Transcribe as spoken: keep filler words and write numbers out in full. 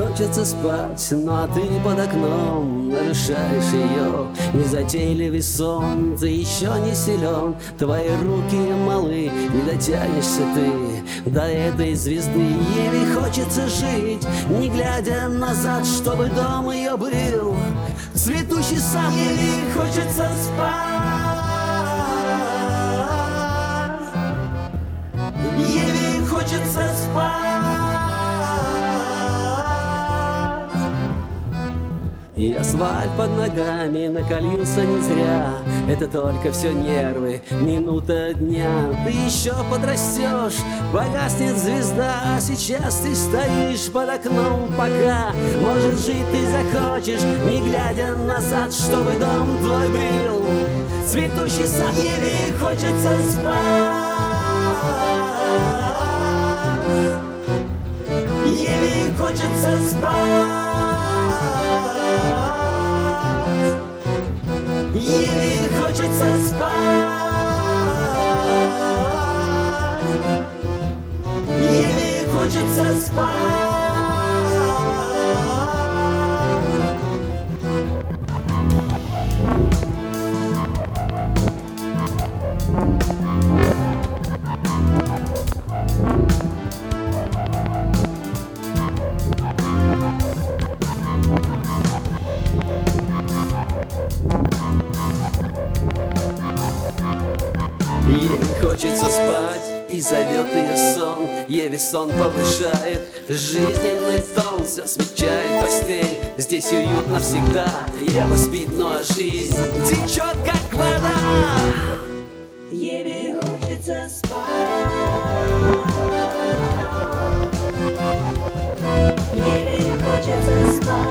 хочется спать, ну а ты под окном нарушаешь ее. Незатейливый сон, ты еще не силен, твои руки малы, не дотянешься ты до этой звезды. Еле хочется жить, не глядя назад, чтобы дом ее был цветущий сад. Еле хочется спать, еле хочется спать. И асфальт под ногами накалился не зря. Это только все нервы, минута дня. Ты еще подрастешь, погаснет звезда. А сейчас ты стоишь под окном пока. Может, жить ты захочешь, не глядя назад, чтобы дом твой был цветущий сад. Еле хочется спать, еле хочется спать, еле хочется спать, еле хочется спать. Ей хочется спать, и зовет ее сон. Еле сон повышает жизненный тон, все смягчает постель. Здесь уютно всегда, небо спит, ну а жизнь течет как вода. Еле хочется спать, еле хочется спать.